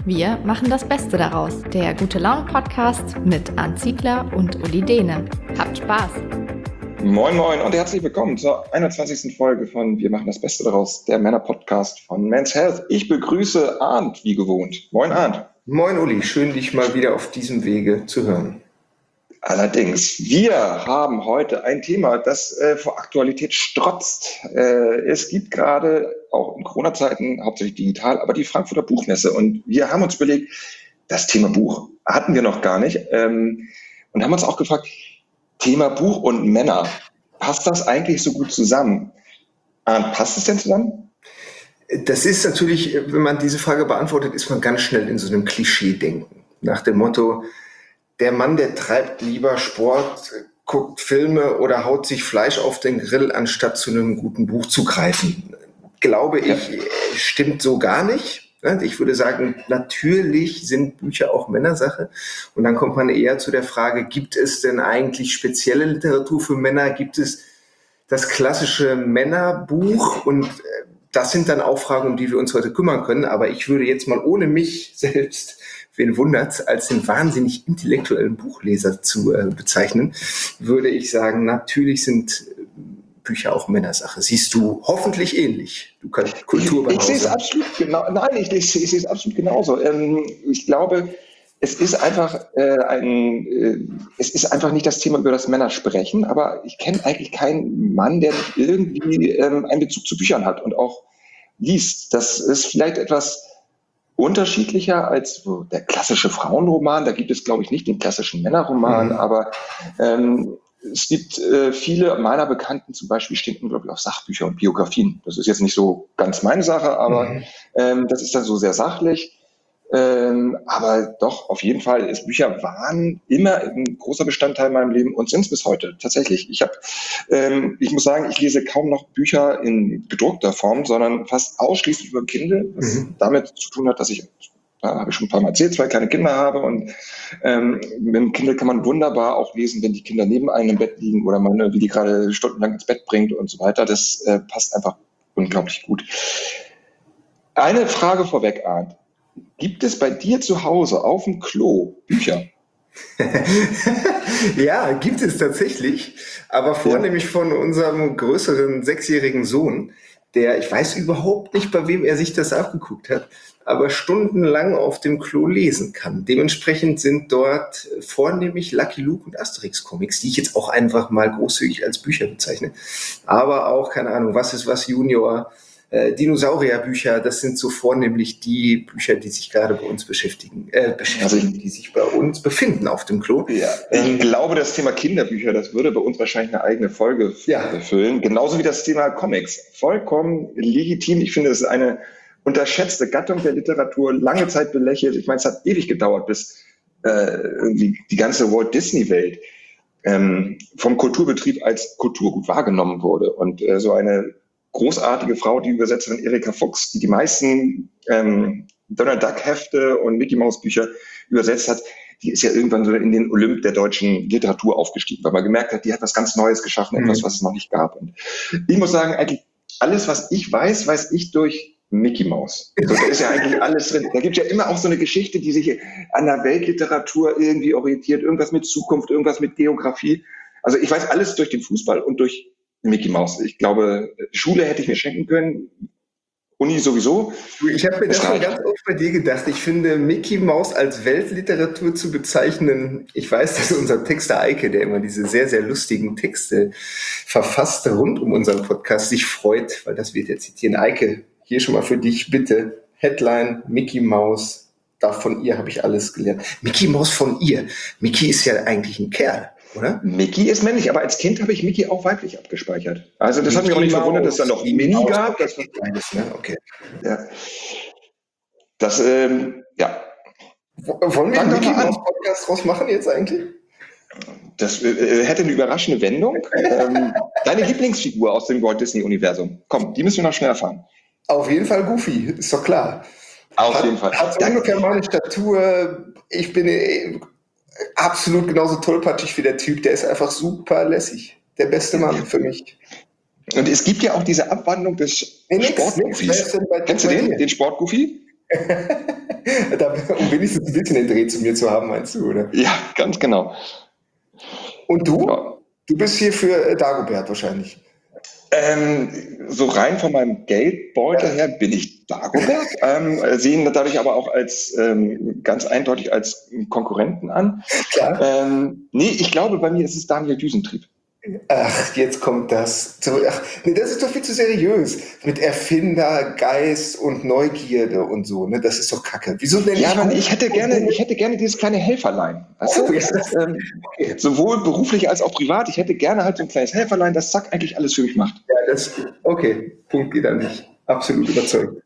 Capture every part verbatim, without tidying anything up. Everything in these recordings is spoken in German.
Wir machen das Beste daraus. Der Gute-Laune-Podcast mit Arndt Ziegler und Uli Dehne. Habt Spaß! Moin Moin und herzlich willkommen zur einundzwanzigsten Folge von Wir machen das Beste daraus, der Männer-Podcast von Men's Health. Ich begrüße Arndt wie gewohnt. Moin Arndt. Moin Uli, schön dich mal wieder auf diesem Wege zu hören. Allerdings, wir haben heute ein Thema, das äh, vor Aktualität strotzt. Äh, es gibt gerade, auch in Corona-Zeiten, hauptsächlich digital, aber die Frankfurter Buchmesse. Und wir haben uns überlegt, das Thema Buch hatten wir noch gar nicht. Ähm, und haben uns auch gefragt, Thema Buch und Männer, passt das eigentlich so gut zusammen? Arndt, passt es denn zusammen? Das ist natürlich, wenn man diese Frage beantwortet, ist man ganz schnell in so einem Klischee-Denken. Nach dem Motto, der Mann, der treibt lieber Sport, guckt Filme oder haut sich Fleisch auf den Grill, anstatt zu einem guten Buch zu greifen. Glaube ich, ja. Stimmt so gar nicht. Ich würde sagen, natürlich sind Bücher auch Männersache. Und dann kommt man eher zu der Frage, gibt es denn eigentlich spezielle Literatur für Männer? Gibt es das klassische Männerbuch? Und das sind dann auch Fragen, um die wir uns heute kümmern können. Aber ich würde jetzt mal ohne mich selbst, wen wundert's, als den wahnsinnig intellektuellen Buchleser zu äh, bezeichnen, würde ich sagen, natürlich sind Bücher auch Männersache. Siehst du hoffentlich ähnlich. Du kannst Kultur Ich, ich sehe es absolut genau. Nein, ich, ich, ich sehe es absolut genauso. Ähm, ich glaube, es ist einfach äh, ein, äh, es ist einfach nicht das Thema, über das Männer sprechen. Aber ich kenne eigentlich keinen Mann, der nicht irgendwie ähm, einen Bezug zu Büchern hat und auch liest. Das ist vielleicht etwas unterschiedlicher als so der klassische Frauenroman. Da gibt es, glaube ich, nicht den klassischen Männerroman, mhm. aber ähm, es gibt äh, viele meiner Bekannten, zum Beispiel stehen unglaublich auf Sachbücher und Biografien. Das ist jetzt nicht so ganz meine Sache, aber mhm. ähm, das ist dann so sehr sachlich. Ähm, aber doch, auf jeden Fall, ist Bücher waren immer ein großer Bestandteil in meinem Leben und sind es bis heute. Tatsächlich, ich habe, ähm, ich muss sagen, ich lese kaum noch Bücher in gedruckter Form, sondern fast ausschließlich über Kindle, was mhm. damit zu tun hat, dass ich, da habe ich schon ein paar Mal erzählt, zwei kleine Kinder habe und ähm, mit dem Kindle kann man wunderbar auch lesen, wenn die Kinder neben einem im Bett liegen oder man, wie die gerade stundenlang ins Bett bringt und so weiter. Das äh, passt einfach unglaublich gut. Eine Frage vorweg, Arndt. Gibt es bei dir zu Hause auf dem Klo Bücher? Ja, gibt es tatsächlich, aber vornehmlich ja. von unserem größeren sechsjährigen Sohn, der, ich weiß überhaupt nicht, bei wem er sich das abgeguckt hat, aber stundenlang auf dem Klo lesen kann. Dementsprechend sind dort vornehmlich Lucky Luke und Asterix Comics, die ich jetzt auch einfach mal großzügig als Bücher bezeichne, aber auch, keine Ahnung, was ist was Junior, Äh, Dinosaurierbücher, das sind so vornehmlich die Bücher, die sich gerade bei uns beschäftigen, äh, beschäftigen, also, die sich bei uns befinden auf dem Klo. Ja, ich ähm, glaube, das Thema Kinderbücher, das würde bei uns wahrscheinlich eine eigene Folge ja. füllen. Genauso wie das Thema Comics. Vollkommen legitim. Ich finde, es ist eine unterschätzte Gattung der Literatur, lange Zeit belächelt. Ich meine, es hat ewig gedauert, bis äh, irgendwie die ganze Walt Disney-Welt ähm, vom Kulturbetrieb als Kulturgut wahrgenommen wurde. Und äh, so eine großartige Frau, die Übersetzerin Erika Fuchs, die die meisten ähm, Donald Duck Hefte und Mickey Maus Bücher übersetzt hat, die ist ja irgendwann so in den Olymp der deutschen Literatur aufgestiegen, weil man gemerkt hat, die hat was ganz Neues geschaffen, etwas, was es noch nicht gab. Und ich muss sagen, eigentlich alles, was ich weiß, weiß ich durch Mickey Maus. So, da ist ja eigentlich alles drin. Da gibt es ja immer auch so eine Geschichte, die sich an der Weltliteratur irgendwie orientiert, irgendwas mit Zukunft, irgendwas mit Geografie. Also ich weiß alles durch den Fußball und durch Mickey Maus. Ich glaube, Schule hätte ich mir schenken können. Uni sowieso. Ich habe mir das schon ganz oft bei dir gedacht. Ich finde, Mickey Maus als Weltliteratur zu bezeichnen, ich weiß, dass unser Texter Eike, der immer diese sehr, sehr lustigen Texte verfasst rund um unseren Podcast, sich freut, weil das wird er zitieren. Eike, hier schon mal für dich, bitte. Headline, Mickey Maus, da von ihr habe ich alles gelernt. Mickey Maus von ihr. Mickey ist ja eigentlich ein Kerl. Oder? Mickey ist männlich, aber als Kind habe ich Mickey auch weiblich abgespeichert. Also das Mickey hat mich auch nicht verwundert, dass es dann noch Mini gab. Das war beides, ne? Okay. Ja. Das, ähm, ja. Wollen wir einen Mickey Mouse Podcast draus machen jetzt eigentlich? Das äh, hätte eine überraschende Wendung. ähm, deine Lieblingsfigur aus dem Walt Disney Universum. Komm, die müssen wir noch schnell erfahren. Auf jeden Fall Goofy, ist doch klar. Auf hat, jeden Fall. Hat ungefähr meine Statur. Ich bin äh, absolut genauso tollpatschig wie der Typ. Der ist einfach super lässig. Der beste Mann für mich. Und es gibt ja auch diese Abwandlung des nee, Sportgoofys. Kennst du den, den Sportgoofy? Da, um wenigstens ein bisschen den Dreh zu mir zu haben, meinst du, oder? Ja, ganz genau. Und du? Ja. Du bist hier für Dagobert wahrscheinlich. Ähm, so rein von meinem Geldbeutel her bin ich Dagobert, ähm, sehen dadurch aber auch als ähm, ganz eindeutig als Konkurrenten an. Klar. Ähm, nee, ich glaube, bei mir ist es Daniel Düsentrieb. Ach, jetzt kommt das. Ach, nee, das ist doch viel zu seriös. Mit Erfinder, Geist und Neugierde und so, ne? Das ist doch Kacke. Wieso denn Ja, nicht? aber ich hätte gerne, ich hätte gerne dieses kleine Helferlein. Weißt Oh, du? ja. Das ist, ähm, sowohl beruflich als auch privat. Ich hätte gerne halt so ein kleines Helferlein, das zack eigentlich alles für mich macht. Ja, das, okay, Punkt geht an dich. Absolut überzeugt.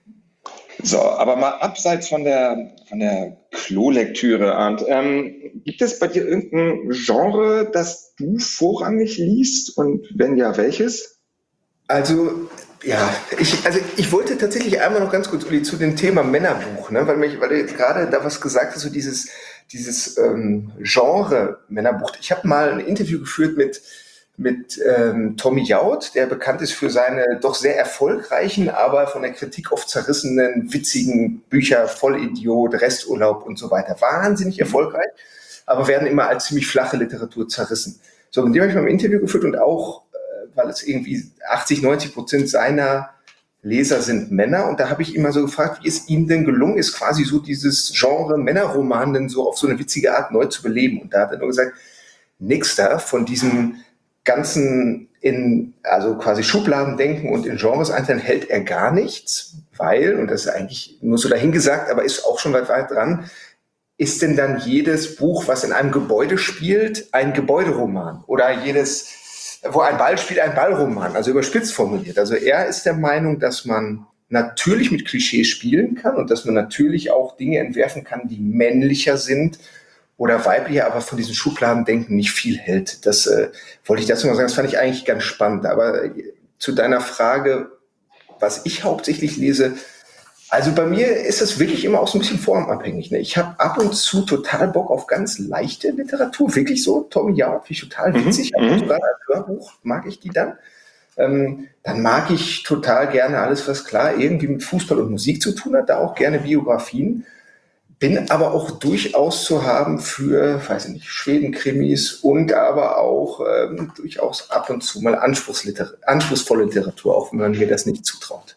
So, aber mal abseits von der, von der Klolektüre, Arndt, ähm, gibt es bei dir irgendein Genre, das du vorrangig liest und wenn ja, welches? Also, ja, ich, also ich wollte tatsächlich einmal noch ganz kurz, Uli, zu dem Thema Männerbuch, ne? weil, mich, weil du jetzt gerade da was gesagt hast, so dieses, dieses ähm, Genre Männerbuch. Ich habe mal ein Interview geführt mit mit ähm, Tommy Jaud, der bekannt ist für seine doch sehr erfolgreichen, aber von der Kritik oft zerrissenen, witzigen Bücher, Vollidiot, Resturlaub und so weiter. Wahnsinnig erfolgreich, aber werden immer als ziemlich flache Literatur zerrissen. So, mit dem habe ich mal ein Interview geführt und auch, äh, weil es irgendwie achtzig, neunzig Prozent seiner Leser sind Männer. Und da habe ich ihn mal so gefragt, wie es ihm denn gelungen ist, quasi so dieses Genre Männerroman denn so auf so eine witzige Art neu zu beleben. Und da hat er nur gesagt, nix da von diesem ganzen in, also quasi Schubladendenken und in Genres einteilen hält er gar nichts, weil, und das ist eigentlich nur so dahingesagt, aber ist auch schon weit, weit dran, ist denn dann jedes Buch, was in einem Gebäude spielt, ein Gebäuderoman oder jedes, wo ein Ball spielt, ein Ballroman, also überspitzt formuliert. Also er ist der Meinung, dass man natürlich mit Klischees spielen kann und dass man natürlich auch Dinge entwerfen kann, die männlicher sind oder weiblicher, aber von diesem Schubladendenken nicht viel hält. Das äh, wollte ich dazu mal sagen, das fand ich eigentlich ganz spannend. Aber äh, zu deiner Frage, was ich hauptsächlich lese, also bei mir ist das wirklich immer auch so ein bisschen formabhängig. Ne? Ich habe ab und zu total Bock auf ganz leichte Literatur, wirklich so, Tommy Jaud, finde ich total witzig, mhm. aber sogar als Hörbuch mag ich die dann. Ähm, dann mag ich total gerne alles, was klar irgendwie mit Fußball und Musik zu tun hat, da auch gerne Biografien. Bin aber auch durchaus zu haben für, weiß ich nicht, Schweden-Krimis und aber auch ähm, durchaus ab und zu mal anspruchsvolle Literatur, auch wenn man mir das nicht zutraut.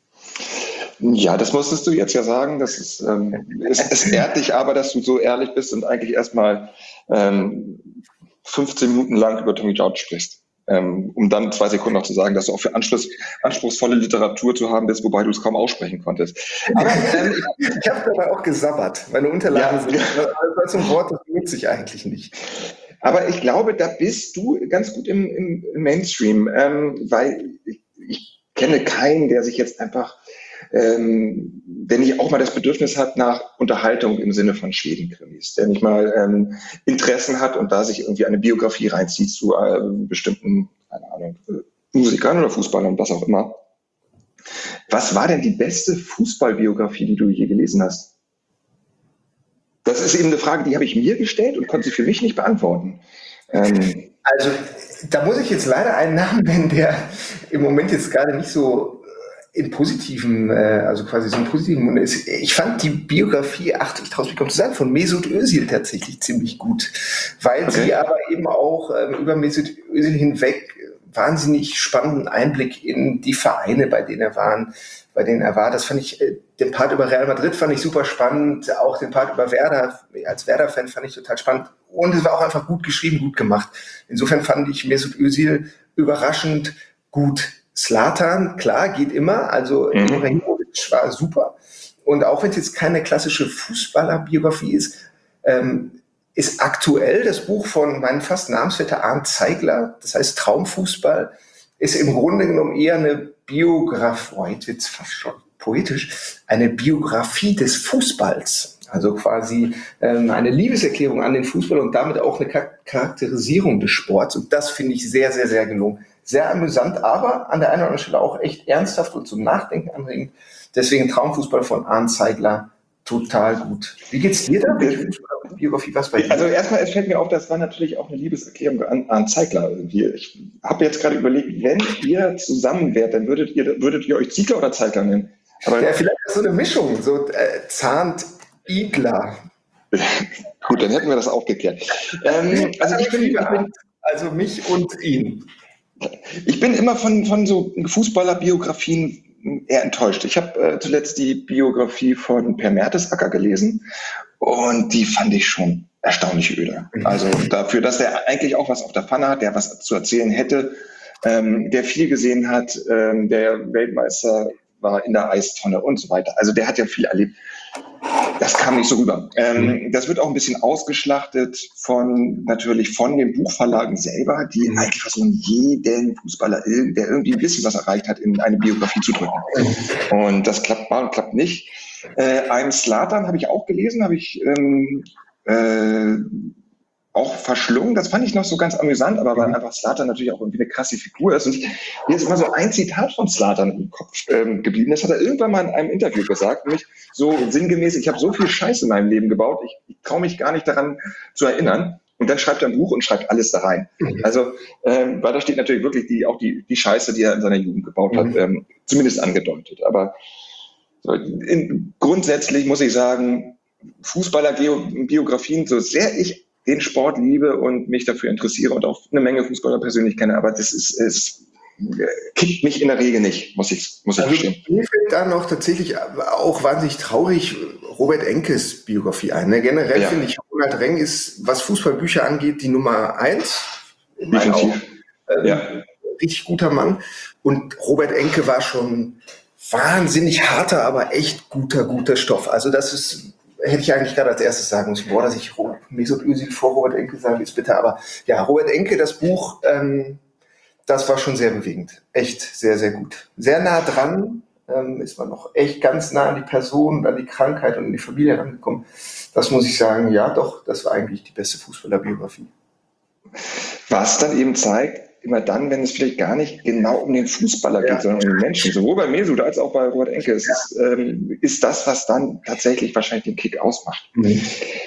Ja, das musstest du jetzt ja sagen. Das ist, ähm, es, es ehrt dich aber, dass du so ehrlich bist und eigentlich erstmal ähm, fünfzehn Minuten lang über Tommy Jaud sprichst. Ähm, um dann zwei Sekunden noch zu sagen, dass du auch für Anschluss, anspruchsvolle Literatur zu haben bist, wobei du es kaum aussprechen konntest. Aber ähm, ich, ich habe dabei auch gesabbert. Meine Unterlagen ja, sind, also ein Wort, das nutze ich eigentlich nicht. Aber ich glaube, da bist du ganz gut im, im, im Mainstream, ähm, weil ich, ich kenne keinen, der sich jetzt einfach, ähm, der nicht auch mal das Bedürfnis hat nach Unterhaltung im Sinne von Schweden-Krimis, der nicht mal ähm, Interessen hat und da sich irgendwie eine Biografie reinzieht zu äh, bestimmten, keine Ahnung, Musikern oder Fußballern, was auch immer. Was war denn die beste Fußballbiografie, die du je gelesen hast? Das ist eben eine Frage, die habe ich mir gestellt und konnte sie für mich nicht beantworten. Ähm, also da muss ich jetzt leider einen Namen nennen, der im Moment jetzt gerade nicht so in positiven, also quasi so einen positiven Munde ist. Ich fand die Biografie, ach, ich traue es mich kaum zu sagen, von Mesut Özil tatsächlich ziemlich gut, weil okay. sie aber eben auch ähm, über Mesut Özil hinweg wahnsinnig spannenden Einblick in die Vereine, bei denen er war, bei denen er war. Das fand ich, äh, den Part über Real Madrid fand ich super spannend, auch den Part über Werder, als Werder-Fan fand ich total spannend und es war auch einfach gut geschrieben, gut gemacht. Insofern fand ich Mesut Özil überraschend gut. Zlatan, klar, geht immer, also mhm. Ibrahimovic war super. Und auch wenn es jetzt keine klassische Fußballerbiografie ist, ähm, ist aktuell das Buch von meinem fast Namensvetter Arndt Zeigler, das heißt Traumfußball, ist im Grunde genommen eher eine Biografie, oh, jetzt wird es fast schon poetisch, eine Biografie des Fußballs. Also quasi ähm, eine Liebeserklärung an den Fußball und damit auch eine Charakterisierung des Sports. Und das finde ich sehr, sehr, sehr gelungen. Sehr amüsant, aber an der einen oder anderen Stelle auch echt ernsthaft und zum Nachdenken anregend. Deswegen Traumfußball von Arndt Zeigler, total gut. Wie geht's dir da? Biografie, was bei dir? Also erstmal, es fällt mir auf, das war natürlich auch eine Liebeserklärung an Arndt Zeigler irgendwie. Ich habe jetzt gerade überlegt, wenn ihr zusammen wärt, dann würdet ihr, würdet ihr euch Ziegler oder Zeigler nennen? Aber ja, vielleicht so eine Mischung, so äh, zahnt Igler. Gut, dann hätten wir das auch geklärt. Ähm, also ich bin, ich bin, also mich und ihn. Ich bin immer von, von so Fußballerbiografien eher enttäuscht. Ich habe äh, zuletzt die Biografie von Per Mertesacker gelesen und die fand ich schon erstaunlich öde. Also dafür, dass er eigentlich auch was auf der Pfanne hat, der was zu erzählen hätte, ähm, der viel gesehen hat, ähm, der Weltmeister war in der Eistonne und so weiter. Also der hat ja viel erlebt. Das kam nicht so rüber. Ähm, das wird auch ein bisschen ausgeschlachtet von, natürlich von den Buchverlagen selber, die mhm. eigentlich versuchen, jeden Fußballer, der irgendwie ein bisschen was erreicht hat, in eine Biografie zu drücken. Und das klappt mal und klappt nicht. Äh, I'm Zlatan habe ich auch gelesen, habe ich ähm, äh, auch verschlungen. Das fand ich noch so ganz amüsant, aber weil einfach Zlatan natürlich auch irgendwie eine krasse Figur ist. Und mir ist immer so ein Zitat von Zlatan im Kopf ähm, geblieben. Das hat er irgendwann mal in einem Interview gesagt, nämlich so sinngemäß, ich habe so viel Scheiße in meinem Leben gebaut, ich, ich traue mich gar nicht daran zu erinnern. Und dann schreibt er ein Buch und schreibt alles da rein. Mhm. Also, ähm, weil da steht natürlich wirklich die, auch die, die Scheiße, die er in seiner Jugend gebaut hat, mhm. ähm, zumindest angedeutet. Aber so, in, grundsätzlich muss ich sagen, Fußballerbiografien, so sehr ich den Sport liebe und mich dafür interessiere und auch eine Menge Fußballer persönlich kenne, aber das ist, es kickt mich in der Regel nicht, muss ich, muss ich also verstehen. Mir fällt da noch tatsächlich auch wahnsinnig traurig Robert Enkes Biografie ein. Ne? Generell ja. finde ich, Ronald Reng ist, was Fußballbücher angeht, die Nummer eins. Definitiv. Ähm, ja. Richtig guter Mann. Und Robert Enke war schon wahnsinnig harter, aber echt guter, guter Stoff. Also das ist, hätte ich eigentlich gerade als erstes sagen müssen. Boah, dass ich Mesut Özil vor Robert Enke sage, ist bitter. Aber ja, Robert Enke, das Buch, ähm, das war schon sehr bewegend. Echt sehr, sehr gut. Sehr nah dran ähm, ist man noch echt ganz nah an die Person und an die Krankheit und an die Familie rangekommen. Das muss ich sagen, ja doch, das war eigentlich die beste Fußballerbiografie. Was dann eben zeigt, immer dann, wenn es vielleicht gar nicht genau um den Fußballer geht, ja. sondern um den Menschen. Sowohl bei Mesut als auch bei Robert Enke. Es ist, ähm, ist das, was dann tatsächlich wahrscheinlich den Kick ausmacht. Mhm.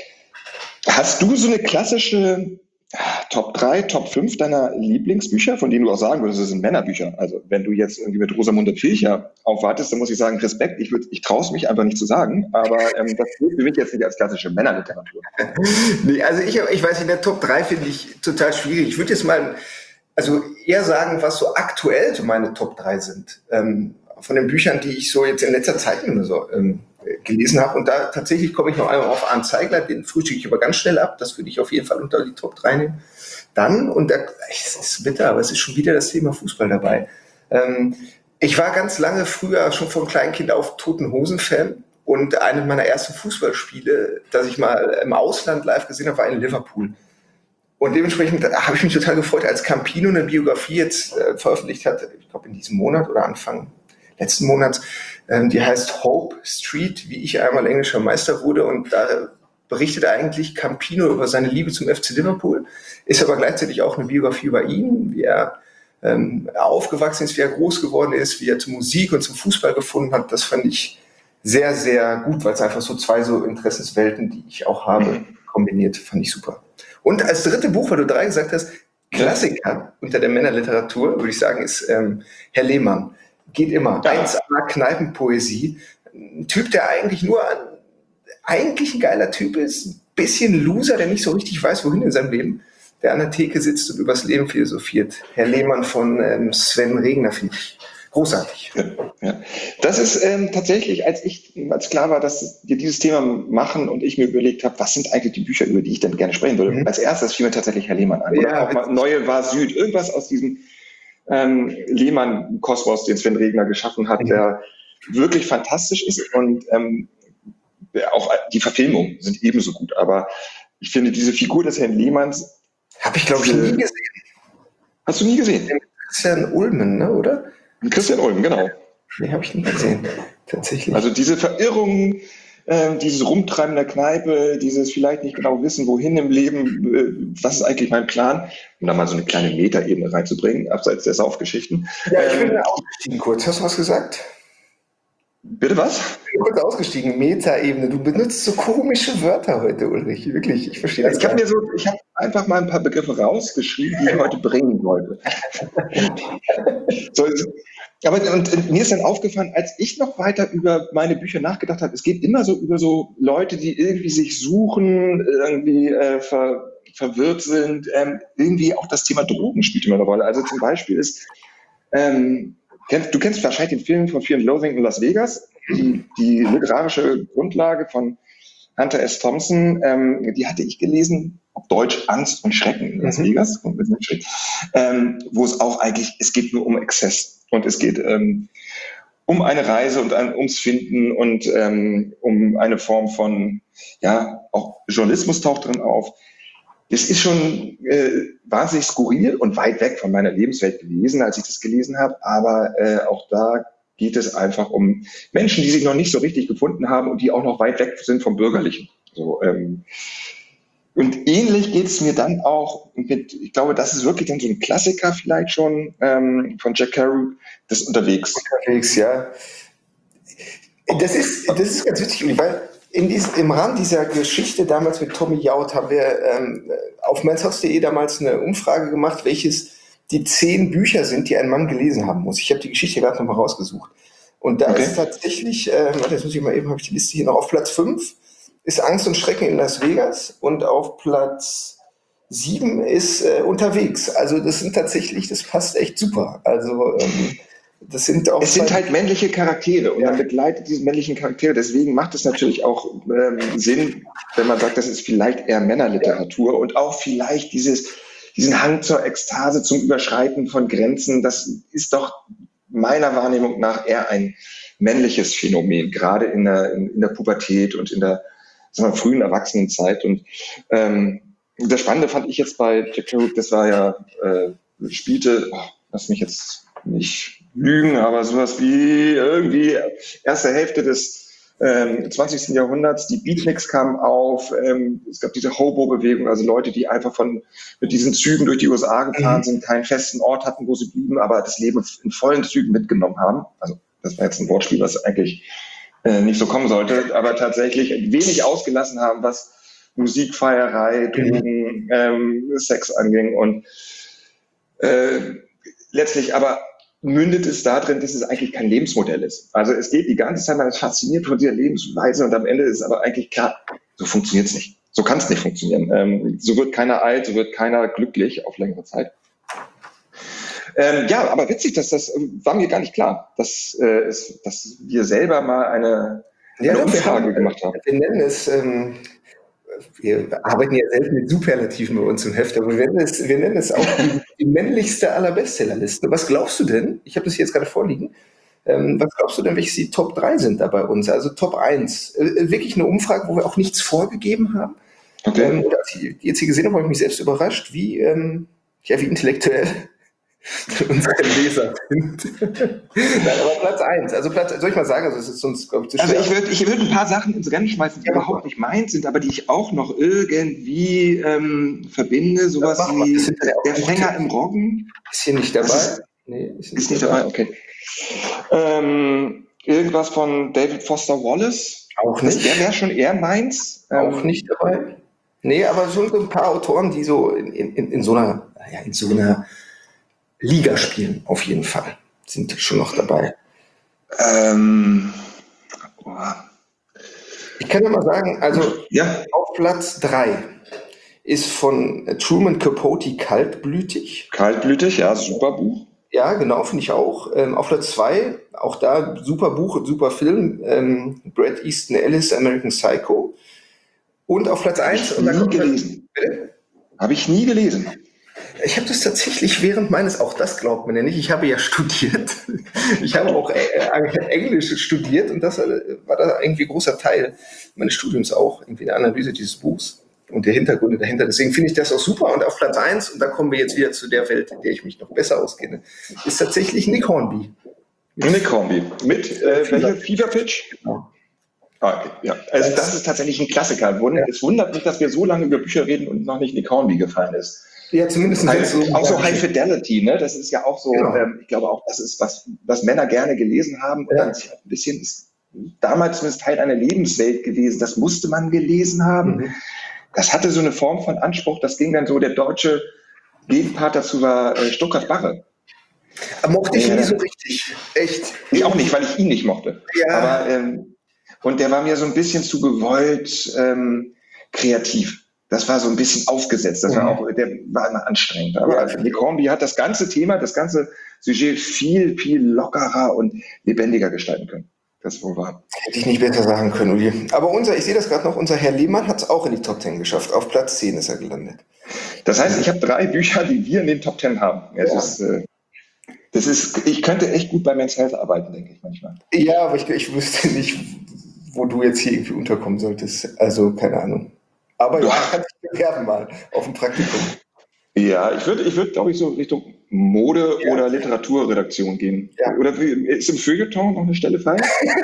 Hast du so eine klassische Top drei, Top fünf deiner Lieblingsbücher, von denen du auch sagen würdest, das sind Männerbücher? Also wenn du jetzt irgendwie mit Rosamunde Pilcher aufwartest, dann muss ich sagen, Respekt, ich, ich traue es mich einfach nicht zu sagen, aber ähm, das gilt für mich jetzt nicht als klassische Männerliteratur. Nee, also ich, ich weiß nicht, in der Top drei finde ich total schwierig. Ich würde jetzt mal also eher sagen, was so aktuell so meine Top drei sind. Ähm, von den Büchern, die ich so jetzt in letzter Zeit immer so ähm, gelesen habe. Und da tatsächlich komme ich noch einmal auf Arndt Zeigler, den frühstücke ich aber ganz schnell ab. Das würde ich auf jeden Fall unter die Top drei nehmen. Dann, und da, es ist bitter, aber es ist schon wieder das Thema Fußball dabei. Ähm, ich war ganz lange früher schon vom Kleinkind auf Toten Hosen-Fan. Und eine meiner ersten Fußballspiele, das ich mal im Ausland live gesehen habe, war in Liverpool. Und dementsprechend habe ich mich total gefreut, als Campino eine Biografie jetzt äh, veröffentlicht hat, ich glaube in diesem Monat oder Anfang letzten Monats, ähm, die heißt Hope Street, wie ich einmal englischer Meister wurde. Und da berichtet eigentlich Campino über seine Liebe zum F C Liverpool, ist aber gleichzeitig auch eine Biografie über ihn, wie er ähm, aufgewachsen ist, wie er groß geworden ist, wie er zur Musik und zum Fußball gefunden hat. Das fand ich sehr, sehr gut, weil es einfach so zwei so Interessenswelten, die ich auch habe, kombiniert, fand ich super. Und als dritte Buch, weil du drei gesagt hast, Klassiker unter der Männerliteratur, würde ich sagen, ist ähm, Herr Lehmann. Geht immer. Ja. eins A Kneipenpoesie. Ein Typ, der eigentlich nur ein, eigentlich ein geiler Typ ist, ein bisschen Loser, der nicht so richtig weiß, wohin in seinem Leben, der an der Theke sitzt und übers Leben philosophiert. Herr Lehmann von ähm, Sven Regner, finde ich großartig. Ja, ja. Das ist ähm, tatsächlich, als ich, als klar war, dass wir dieses Thema machen und ich mir überlegt habe, was sind eigentlich die Bücher, über die ich denn gerne sprechen würde. Mhm. Als erstes fiel mir tatsächlich Herr Lehmann an. Oder ja, auch mal Neue war Süd. Irgendwas aus diesem ähm, Lehmann-Kosmos, den Sven Regner geschaffen hat, mhm. der wirklich fantastisch ist. Und ähm, auch die Verfilmungen sind ebenso gut. Aber ich finde diese Figur des Herrn Lehmanns... Habe ich, glaube ich, nie gesehen. Hast du nie gesehen? Christian Ulmen, ne, oder? Christian Ulm, genau. Nee, habe ich nicht gesehen, tatsächlich. Also diese Verirrung, äh, dieses Rumtreiben der Kneipe, dieses vielleicht nicht genau wissen, wohin im Leben, äh, was ist eigentlich mein Plan, um da mal so eine kleine Metaebene reinzubringen, abseits der Saufgeschichten. Ja, ich bin ähm, ausgestiegen kurz. Hast du was gesagt? Bitte was? Ich bin kurz ausgestiegen, Metaebene. Du benutzt so komische Wörter heute, Ulrich. Wirklich, ich verstehe das. Ich habe mir so, ich habe einfach mal ein paar Begriffe rausgeschrieben, die ich heute bringen wollte. So, Aber und, und mir ist dann aufgefallen, als ich noch weiter über meine Bücher nachgedacht habe, es geht immer so über so Leute, die irgendwie sich suchen, irgendwie äh, ver, verwirrt sind. Ähm, irgendwie auch das Thema Drogen spielt immer eine Rolle. Also zum Beispiel ist, ähm, kennst, du kennst wahrscheinlich den Film von Fear and Loathing in Las Vegas, die, die literarische Grundlage von Hunter S. Thompson, ähm, die hatte ich gelesen, auf Deutsch Angst und Schrecken in Las mhm. Vegas, ähm, wo es auch eigentlich, es geht nur um Exzess. Und es geht ähm, um eine Reise und ein, ums Finden und ähm, um eine Form von, ja, auch Journalismus taucht drin auf. Es ist schon äh, wahnsinnig skurril und weit weg von meiner Lebenswelt gewesen, als ich das gelesen habe. Aber äh, auch da geht es einfach um Menschen, die sich noch nicht so richtig gefunden haben und die auch noch weit weg sind vom Bürgerlichen. So, ähm, Und ähnlich geht es mir dann auch mit, ich glaube, das ist wirklich dann so ein Klassiker vielleicht schon ähm, von Jack Kerouac, das Unterwegs. Unterwegs, ja. Das ist, das ist ganz witzig, weil in dies, im Rahmen dieser Geschichte damals mit Tommy Jaud haben wir ähm, auf manshouse punkt de damals eine Umfrage gemacht, welches die zehn Bücher sind, die ein Mann gelesen haben muss. Ich habe die Geschichte gerade nochmal rausgesucht. Und da okay. ist tatsächlich, äh, jetzt muss ich mal eben, habe ich die Liste hier noch, auf Platz fünf ist Angst und Schrecken in Las Vegas und auf Platz sieben ist äh, Unterwegs. Also das sind tatsächlich, das passt echt super. Also ähm, das sind auch... Es sind halt männliche Charaktere und ja. man begleitet diese männlichen Charaktere. Deswegen macht es natürlich auch ähm, Sinn, wenn man sagt, das ist vielleicht eher Männerliteratur ja. und auch vielleicht dieses, diesen Hang zur Ekstase, zum Überschreiten von Grenzen. Das ist doch meiner Wahrnehmung nach eher ein männliches Phänomen, gerade in der, in, in der Pubertät und in der sagen wir, frühen Erwachsenenzeit. Und ähm, das Spannende fand ich jetzt bei Jack Kerouac, das war ja, äh, spielte, oh, lass mich jetzt nicht lügen, aber sowas wie irgendwie erste Hälfte des ähm, zwanzigsten Jahrhunderts, die Beatniks kamen auf, ähm, es gab diese Hobo-Bewegung, also Leute, die einfach von mit diesen Zügen durch die U S A gefahren sind, keinen festen Ort hatten, wo sie blieben, aber das Leben in vollen Zügen mitgenommen haben. Also das war jetzt ein Wortspiel, was eigentlich äh, nicht so kommen sollte, aber tatsächlich wenig ausgelassen haben, was Musikfeierei, Drogen, ähm, Sex anging und äh, letztlich aber mündet es darin, dass es eigentlich kein Lebensmodell ist. Also es geht die ganze Zeit, man ist fasziniert von dieser Lebensweise und am Ende ist es aber eigentlich klar, so funktioniert es nicht. So kann es nicht funktionieren. Ähm, so wird keiner alt, so wird keiner glücklich auf längere Zeit. Ähm, ja, aber witzig, dass das war mir gar nicht klar, dass, äh, es, dass wir selber mal eine, eine ja, Umfrage haben, gemacht haben. Wir nennen es... Ähm Wir arbeiten ja selten mit Superlativen bei uns im Heft, aber wir nennen es, wir nennen es auch die, die männlichste aller Bestsellerliste. Was glaubst du denn? Ich habe das hier jetzt gerade vorliegen. Ähm, was glaubst du denn, welche die Top drei sind da bei uns? Also Top eins. Äh, wirklich eine Umfrage, wo wir auch nichts vorgegeben haben. Okay. Ähm, als ich die jetzt hier gesehen habe, habe ich mich selbst überrascht, wie, ähm, ja, wie intellektuell unsere Leser sind. Nein, aber Platz eins. Also Platz, soll ich mal sagen, also es ist sonst, glaube ich, zu schwer. Also ich würde ich würd ein paar Sachen ins Rennen schmeißen, die ja, überhaupt nicht meins sind, aber die ich auch noch irgendwie ähm, verbinde. Sowas wie der, der Fänger im Roggen. Ist hier nicht dabei? Ist, nee, ist, ist nicht dabei, dabei. Okay. Ähm, irgendwas von David Foster Wallace. Auch nicht. Das, der wäre schon eher meins. Auch ähm, nicht dabei. Nee, aber schon so ein paar Autoren, die so in, in, in so einer, ja, in so einer Liga spielen, auf jeden Fall. Sind schon noch dabei. Ähm, oh. Ich kann ja mal sagen, also ja. auf Platz drei ist von Truman Capote Kaltblütig. Kaltblütig, ja, super Buch. Ja, genau, finde ich auch. Ähm, auf Platz zwei, auch da super Buch, super Film, ähm, Bret Easton Ellis, American Psycho. Und auf Platz eins... Habe ich nie gelesen. Habe ich nie gelesen. Ich habe das tatsächlich während meines, auch das glaubt man ja nicht, ich habe ja studiert. Ich habe auch äh, Englisch studiert und das war da irgendwie ein großer Teil meines Studiums auch, irgendwie eine Analyse dieses Buchs und der Hintergründe dahinter. Deswegen finde ich das auch super. Und auf Platz eins, und da kommen wir jetzt wieder zu der Welt, in der ich mich noch besser auskenne, ist tatsächlich Nick Hornby. Nick Hornby. Mit äh, welcher Fever Pitch? Genau. Ah, okay. Ja. Also das ist tatsächlich ein Klassiker. Ja. Es wundert mich, dass wir so lange über Bücher reden und noch nicht Nick Hornby gefallen ist. Ja, zumindest also, so auch so High Fidelity, ne? Das ist ja auch so, genau. ähm, ich glaube auch, das ist was, was Männer gerne gelesen haben und ja. dann sich ein bisschen ist damals zumindest Teil einer Lebenswelt gewesen. Das musste man gelesen haben. Mhm. Das hatte so eine Form von Anspruch. Das ging dann so, der deutsche Gegenpart dazu war äh, Stuttgart Barre. Mochte ich Ja. nie so richtig. Echt. Ich auch nicht, weil ich ihn nicht mochte. Ja. Aber, ähm, und der war mir so ein bisschen zu gewollt ähm, kreativ. Das war so ein bisschen aufgesetzt. Das war auch, der war immer anstrengend. Aber Ja. Nick Hornby hat das ganze Thema, das ganze Sujet viel, viel lockerer und lebendiger gestalten können. Das wohl war. Hätte ich nicht besser sagen können, Uli. Aber unser, ich sehe das gerade noch, unser Herr Lehmann hat es auch in die Top Ten geschafft. Auf Platz zehn ist er gelandet. Das heißt, ich habe drei Bücher, die wir in den Top Ten haben. Es Ja. ist, äh, das ist, ich könnte echt gut bei Men's Health arbeiten, denke ich manchmal. Ja, aber ich, ich wüsste nicht, wo du jetzt hier irgendwie unterkommen solltest. Also, keine Ahnung. Aber ja, kannst dich bewerben mal auf ein Praktikum. Ja, ich würde, ich würde, glaube ich, so Richtung Mode- Ja. oder Literaturredaktion gehen. Ja. Oder wie- ist im Feuilleton noch eine Stelle frei?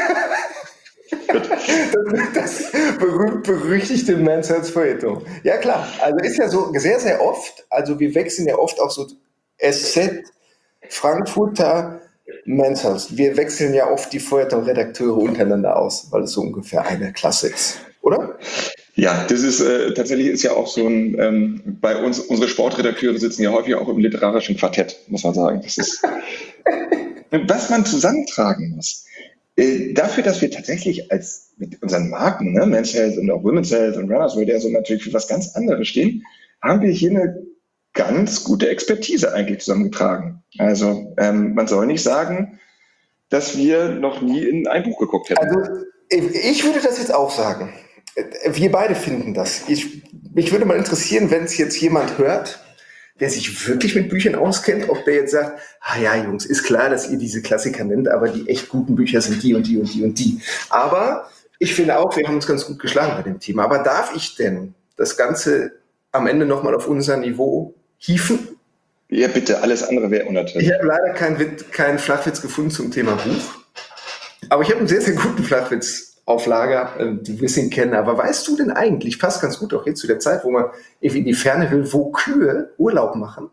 Das berühmt-berüchtigte Men's Health Feuilleton. Ja, klar. Also ist ja so sehr, sehr oft, also wir wechseln ja oft auch so S Z, Frankfurter, Men's Health. Wir wechseln ja oft die Feuilleton-Redakteure untereinander aus, weil es so ungefähr eine Klasse ist. Oder? Ja, das ist äh, tatsächlich ist ja auch so ein, ähm, bei uns, unsere Sportredakteure sitzen ja häufig auch im literarischen Quartett, muss man sagen. Das ist, was man zusammentragen muss. Äh, dafür, dass wir tatsächlich als mit unseren Marken, ne, Men's Health und auch Women's Health und Runners World, der so natürlich für was ganz anderes stehen, haben wir hier eine ganz gute Expertise eigentlich zusammengetragen. Also ähm, man soll nicht sagen, dass wir noch nie in ein Buch geguckt hätten. Also ich würde das jetzt auch sagen. Wir beide finden das. Ich, mich würde mal interessieren, wenn es jetzt jemand hört, der sich wirklich mit Büchern auskennt, ob der jetzt sagt, ah ja, Jungs, ist klar, dass ihr diese Klassiker nennt, aber die echt guten Bücher sind die und die und die und die. Aber ich finde auch, wir haben uns ganz gut geschlagen bei dem Thema. Aber darf ich denn das Ganze am Ende nochmal auf unser Niveau hieven? Ja, bitte, alles andere wäre unnatürlich. Ich habe leider keinen Witz, keinen Flachwitz gefunden zum Thema Buch. Aber ich habe einen sehr, sehr guten Flachwitz auf Lager, du wirst ihn kennen. Aber weißt du denn eigentlich, passt ganz gut auch jetzt zu der Zeit, wo man irgendwie in die Ferne will, wo Kühe Urlaub machen?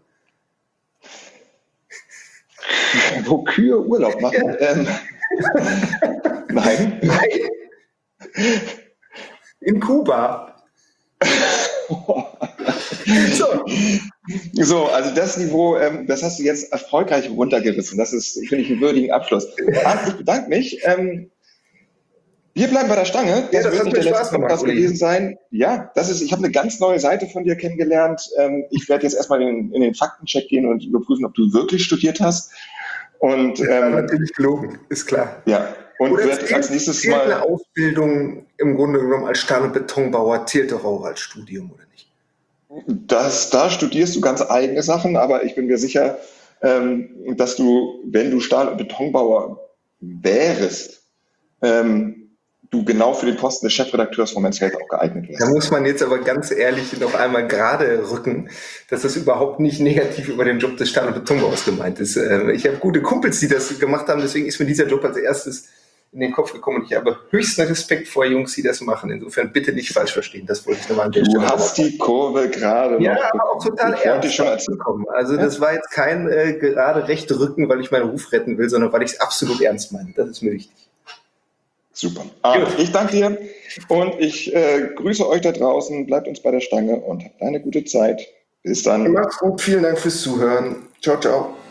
Wo Kühe Urlaub machen? Ja. Ähm, nein. Nein. In Kuba. So. So, also das Niveau, ähm, das hast du jetzt erfolgreich runtergerissen. Das ist, finde ich, einen würdigen Abschluss. Arndt, ich bedanke mich. Ähm, wir bleiben bei der Stange. Das, ja, das wird nicht der letzte Podcast gemacht, gewesen sein. Ja, das ist, ich habe eine ganz neue Seite von dir kennengelernt. Ähm, ich werde jetzt erstmal in, in den Faktencheck gehen und überprüfen, ob du wirklich studiert hast. Und, das war ähm, natürlich gelogen, ist klar. Ja, und Oder wird als nächstes zählt mal... eine Ausbildung im Grunde genommen als Stahl- und Betonbauer zählt doch auch als Studium, oder nicht? Das, da studierst du ganz eigene Sachen, aber ich bin mir sicher, ähm, dass du, wenn du Stahl- und Betonbauer wärst, ähm, du genau für den Posten des Chefredakteurs von Men's Health auch geeignet wärst. Da muss man jetzt aber ganz ehrlich noch einmal gerade rücken, dass das überhaupt nicht negativ über den Job des Stahl- und Betonbauers gemeint ist. Ich habe gute Kumpels, die das gemacht haben, deswegen ist mir dieser Job als erstes in den Kopf gekommen und ich habe höchsten Respekt vor Jungs, die das machen. Insofern bitte nicht falsch verstehen, das wollte ich nochmal an der Du Stelle hast die Kurve gerade ja, noch aber auch total ich ernst schon als bekommen. Also das war jetzt kein äh, gerade rechte Rücken, weil ich meinen Ruf retten will, sondern weil ich es absolut ernst meine. Das ist mir wichtig. Super. Ah, ich danke dir und ich äh, grüße euch da draußen. Bleibt uns bei der Stange und habt eine gute Zeit. Bis dann. Macht's gut. Vielen Dank fürs Zuhören. Ciao, ciao.